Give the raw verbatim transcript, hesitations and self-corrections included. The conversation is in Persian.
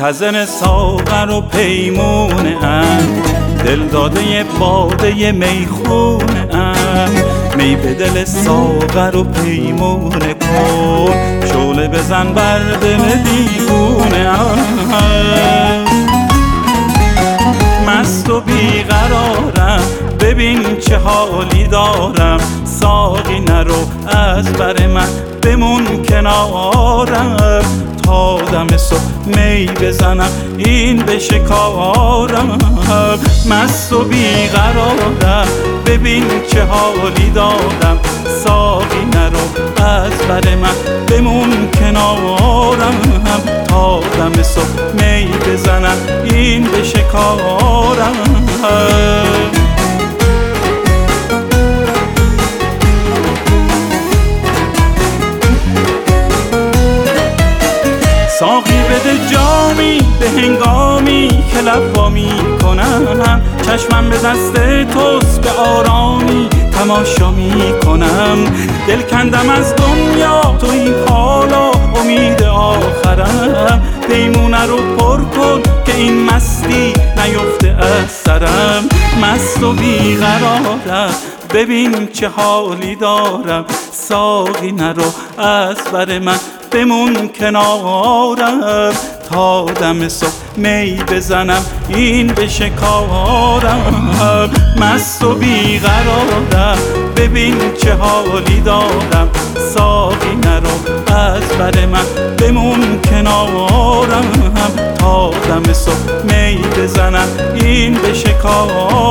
خزن ساغر و پیمونه ام، دل داده باده میخونه ام. می به دل ساغر و پیمونه کن، شعله بزن بر دل دیوونه ام. مست و بیقرارم ببین چه حالی دارم، ساقی نرو از بر من بمون کنارم، تا دم صبح می بزنم این بشه کارم. مست و بیقرارم ببین چه حالی دارم، ساقی نرو از بر من بمون کنارم، تا دم صبح می بزنم این بشه کارم. ساقی بده جامی به هنگامی که لب وا می کنم، چشمم به دست توست به آرامی تماشا می کنم. دل کندم از دنیا تو این حالا امید آخرم، پیمونه رو پر کن که این مستی نیفته از سرم. مست و بیقرارم ببین چه حالی دارم، ساقی نرو از بر من بمون کنارم، تا دم صبح می بزنم این بشه کارم. مست و بیقرارم ببین چه حالی دارم، ساقی نرو از بر من بمون کنارم، تا دم صبح می بزنم این بشه کارم.